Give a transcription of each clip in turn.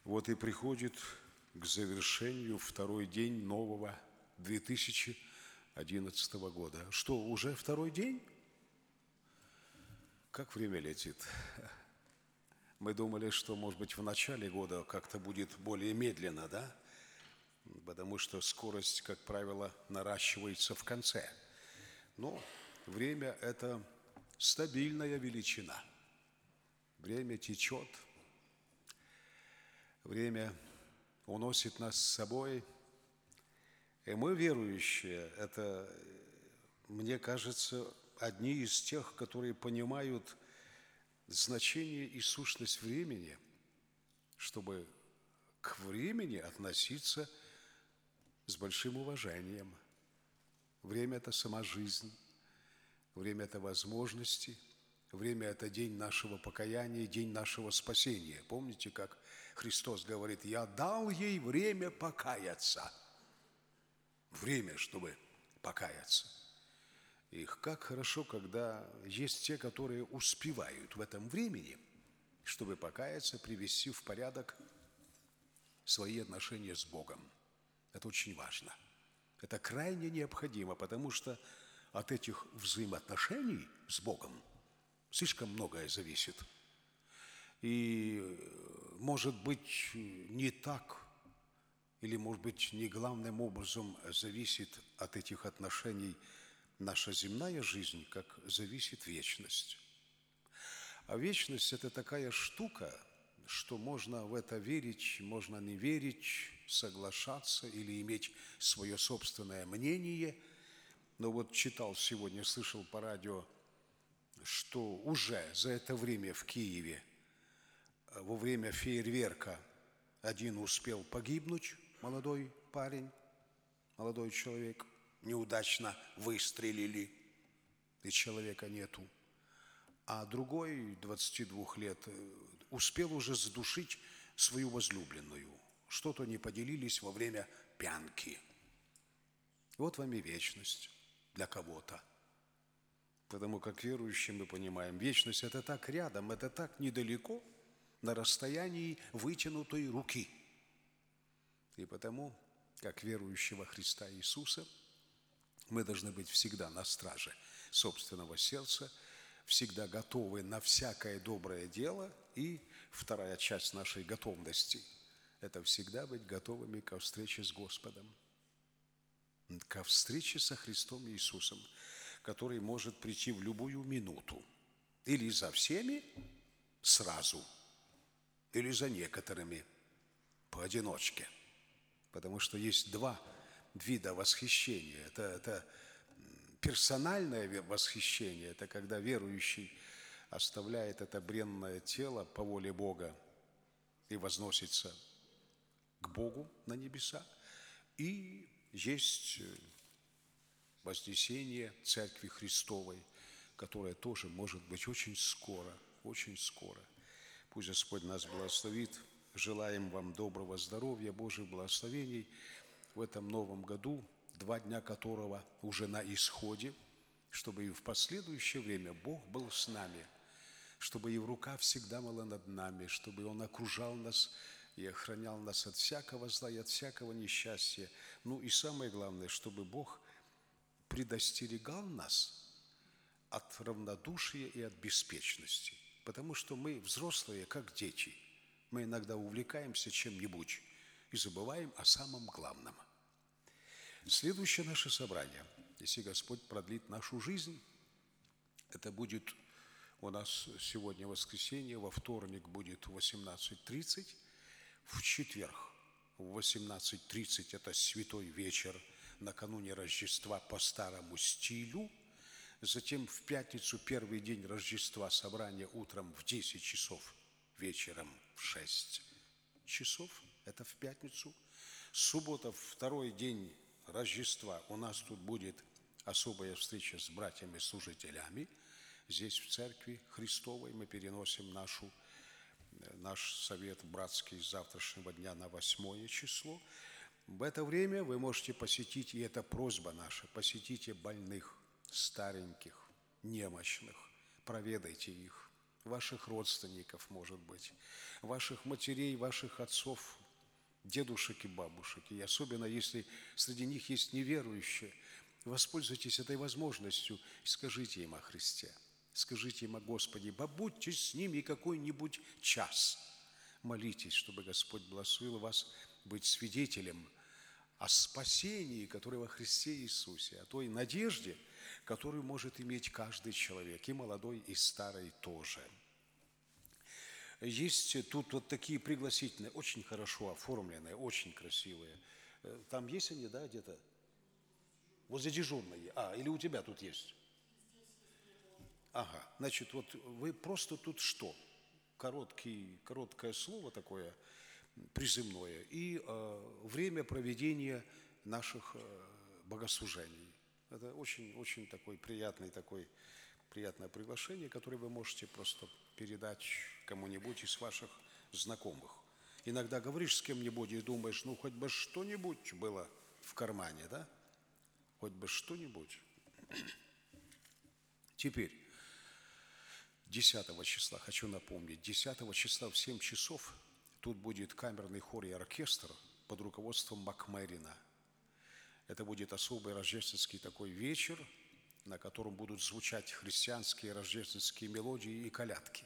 Вот и приходит к завершению второй день нового 2011 года. Что, уже второй день? Как время летит. Мы думали, что, может быть, в начале года как-то будет более медленно, да? Потому что скорость, как правило, наращивается в конце. Но время – это стабильная величина. Время течет, время уносит нас с собой. И мы, верующие, это, мне кажется, одни из тех, которые понимают значение и сущность времени, чтобы к времени относиться с большим уважением. Время – это сама жизнь, время – это возможности, время – это день нашего покаяния, день нашего спасения. Помните, как Христос говорит: «Я дал ей время покаяться». Время, чтобы покаяться. И как хорошо, когда есть те, которые успевают в этом времени, чтобы покаяться, привести в порядок свои отношения с Богом. Это очень важно. Это крайне необходимо, потому что от этих взаимоотношений с Богом слишком многое зависит. И, может быть, не так, или, может быть, не главным образом зависит от этих отношений наша земная жизнь, как зависит вечность. А вечность – это такая штука, что можно в это верить, можно не верить, соглашаться или иметь свое собственное мнение. Но вот читал сегодня, слышал по радио, что уже за это время в Киеве во время фейерверка один успел погибнуть, молодой парень, молодой человек, неудачно выстрелили, и человека нету. А другой, 22 лет, успел уже задушить свою возлюбленную. Что-то не поделились во время пьянки. Вот вам и вечность для кого-то. Потому как верующие мы понимаем, вечность – это так рядом, это так недалеко, на расстоянии вытянутой руки. И потому, как верующие во Христа Иисуса, мы должны быть всегда на страже собственного сердца, всегда готовы на всякое доброе дело. И вторая часть нашей готовности – это всегда быть готовыми ко встрече с Господом, ко встрече со Христом Иисусом, который может прийти в любую минуту. Или за всеми сразу, или за некоторыми поодиночке. Потому что есть два вида восхищения. Это персональное восхищение, это когда верующий оставляет это бренное тело по воле Бога и возносится к Богу на небеса. И есть вознесение Церкви Христовой, которое тоже может быть очень скоро, очень скоро. Пусть Господь нас благословит. Желаем вам доброго здоровья, Божьих благословений в этом новом году, 2 дня которого уже на исходе, чтобы и в последующее время Бог был с нами, чтобы Его рука всегда была над нами, чтобы Он окружал нас и охранял нас от всякого зла и от всякого несчастья. Ну и самое главное, чтобы Бог предостерегал нас от равнодушия и от беспечности. Потому что мы, взрослые, как дети, мы иногда увлекаемся чем-нибудь и забываем о самом главном. Следующее наше собрание, если Господь продлит нашу жизнь, это будет у нас сегодня воскресенье, во вторник будет в 18:30, в четверг в 18:30 это святой вечер накануне Рождества по старому стилю. Затем в пятницу, первый день Рождества, собрание утром в 10 часов, вечером в 6 часов, это в пятницу. Суббота, второй день Рождества, у нас тут будет особая встреча с братьями-служителями. Здесь в Церкви Христовой мы переносим наш совет братский с завтрашнего дня на 8 число. В это время вы можете посетить, и это просьба наша, посетите больных, стареньких, немощных, проведайте их. ваших родственников, может быть, ваших матерей, ваших отцов, дедушек и бабушек. И особенно, если среди них есть неверующие, воспользуйтесь этой возможностью и скажите им о Христе. Скажите им о Господе, побудьте с ними какой-нибудь час. Молитесь, чтобы Господь благословил вас быть свидетелем о спасении, которое во Христе Иисусе, о той надежде, которую может иметь каждый человек, и молодой, и старый тоже. Есть тут вот такие пригласительные, очень хорошо оформленные, очень красивые. Там есть они, да, где-то? Возле дежурной. Или у тебя тут есть? Ага, значит, вот вы просто тут что? Короткое слово такое, приземное, и время проведения наших богослужений. Это очень такое приятное приглашение, которое вы можете просто передать кому-нибудь из ваших знакомых. Иногда говоришь с кем-нибудь и думаешь, ну, хоть бы что-нибудь было в кармане, да? Хоть бы что-нибудь. Теперь, 10 числа, хочу напомнить, 10 числа в 7 часов тут будет камерный хор и оркестр под руководством Макмерина. Это будет особый рождественский такой вечер, на котором будут звучать христианские рождественские мелодии и колядки.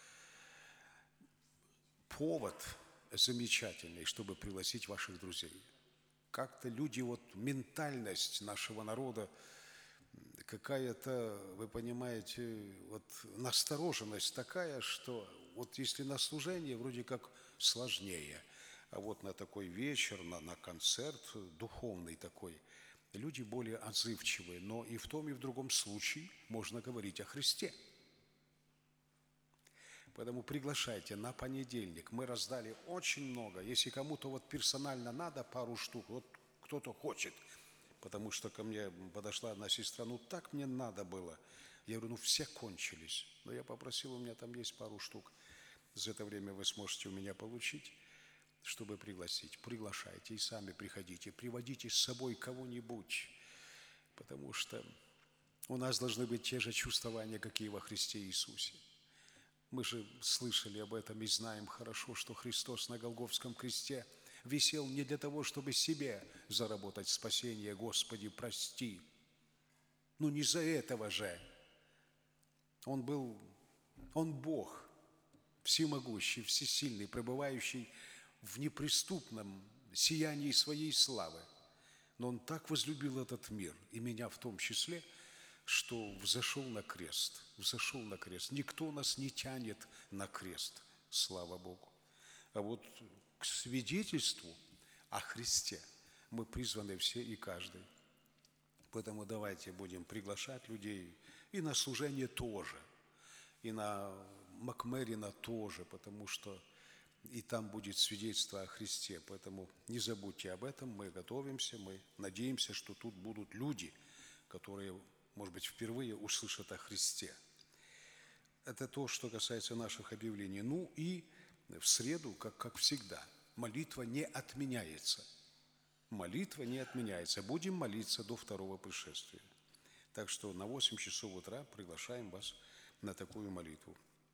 Повод замечательный, чтобы пригласить ваших друзей. Как-то люди, ментальность нашего народа, какая-то, вы понимаете, настороженность такая, что если на служение вроде как сложнее, а на такой вечер, на концерт духовный такой, люди более отзывчивые, но и в том, и в другом случае можно говорить о Христе. Поэтому приглашайте на понедельник. Мы раздали очень много. Если кому-то персонально надо пару штук, кто-то хочет, потому что ко мне подошла одна сестра, так мне надо было. Я говорю, все кончились. Но я попросил, у меня там есть пару штук. За это время вы сможете у меня получить, чтобы пригласить. Приглашайте и сами приходите. Приводите с собой кого-нибудь, потому что у нас должны быть те же чувствования, какие во Христе Иисусе. Мы же слышали об этом и знаем хорошо, что Христос на Голгофском кресте висел не для того, чтобы себе заработать спасение. Господи, прости. Не за этого же. Он Бог, всемогущий, всесильный, пребывающий в неприступном сиянии своей славы. Но Он так возлюбил этот мир, и меня в том числе, что взошел на крест. Никто нас не тянет на крест, слава Богу. А к свидетельству о Христе мы призваны все и каждый. Поэтому давайте будем приглашать людей и на служение тоже, и на Макмерина тоже, потому что и там будет свидетельство о Христе. Поэтому не забудьте об этом, мы готовимся, мы надеемся, что тут будут люди, которые, может быть, впервые услышат о Христе. Это то, что касается наших объявлений. И в среду, как всегда, молитва не отменяется. Будем молиться до второго пришествия. Так что на 8 часов утра приглашаем вас на такую молитву.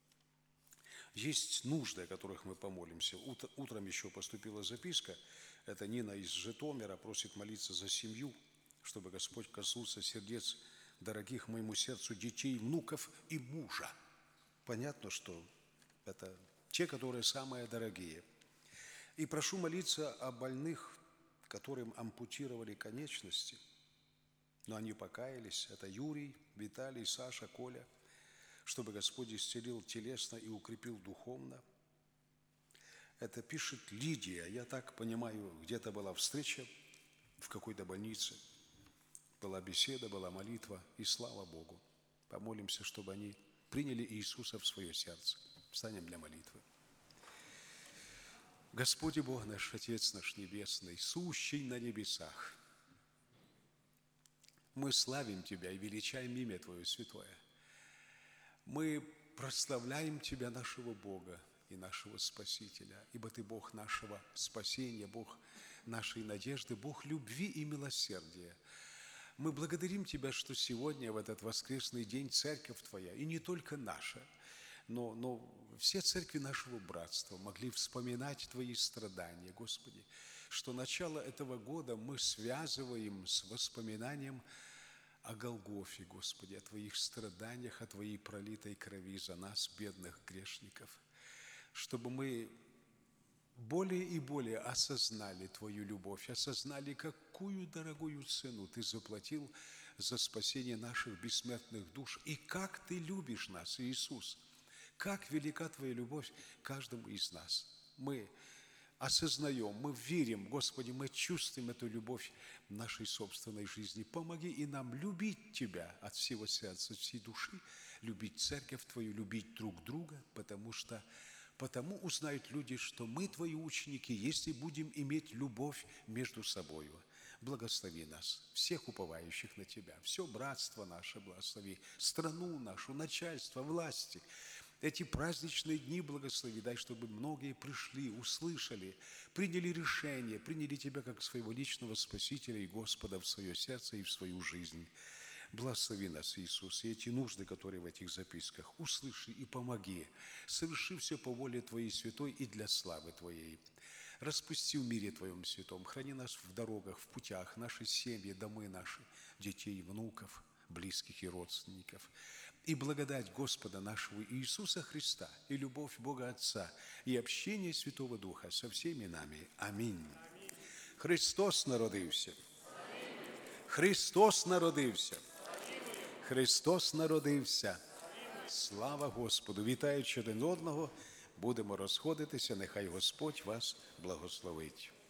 Есть нужды, о которых мы помолимся. Утром еще поступила записка. Это Нина из Житомира просит молиться за семью, чтобы Господь коснулся сердец дорогих моему сердцу детей, внуков и мужа. Понятно, что это те, которые самые дорогие. И прошу молиться о больных, которым ампутировали конечности, но они покаялись. Это Юрий, Виталий, Саша, Коля. Чтобы Господь исцелил телесно и укрепил духовно. Это пишет Лидия. Я так понимаю, где-то была встреча в какой-то больнице. Была беседа, была молитва, и слава Богу. Помолимся, чтобы они приняли Иисуса в свое сердце. Встанем для молитвы. Господи Бог наш, Отец наш Небесный, сущий на небесах, мы славим Тебя и величаем имя Твое святое. Мы прославляем Тебя, нашего Бога и нашего Спасителя, ибо Ты Бог нашего спасения, Бог нашей надежды, Бог любви и милосердия. Мы благодарим Тебя, что сегодня, в этот воскресный день, Церковь Твоя, и не только наша, но все церкви нашего братства могли вспоминать Твои страдания, Господи, что начало этого года мы связываем с воспоминанием о Голгофе, Господи, о Твоих страданиях, о Твоей пролитой крови за нас, бедных грешников, чтобы мы более и более осознали Твою любовь, осознали, какую дорогую цену Ты заплатил за спасение наших бессмертных душ, и как Ты любишь нас, Иисус, как велика Твоя любовь к каждому из нас. Мы осознаем, мы верим, Господи, мы чувствуем эту любовь в нашей собственной жизни. Помоги и нам любить Тебя от всего сердца, от всей души, любить церковь Твою, любить друг друга, потому узнают люди, что мы Твои ученики, если будем иметь любовь между собою. Благослови нас, всех уповающих на Тебя, все братство наше благослови, страну нашу, начальство, власти. Эти праздничные дни благослови, дай, чтобы многие пришли, услышали, приняли решение, приняли Тебя как своего личного Спасителя и Господа в свое сердце и в свою жизнь. Благослови нас, Иисус, и эти нужды, которые в этих записках, услыши и помоги. Соверши все по воле Твоей святой и для славы Твоей. Распусти в мире Твоем святом, храни нас в дорогах, в путях, наши семьи, домы наши, детей, внуков, близких и родственников. И благодать Господа нашего Иисуса Христа, и любовь Бога Отца, и общение Святого Духа со всеми нами. Аминь. Христос народився. Христос народився. Христос народився. Слава Господу! Вітаючи один одного, будемо розходитися. Нехай Господь вас благословить.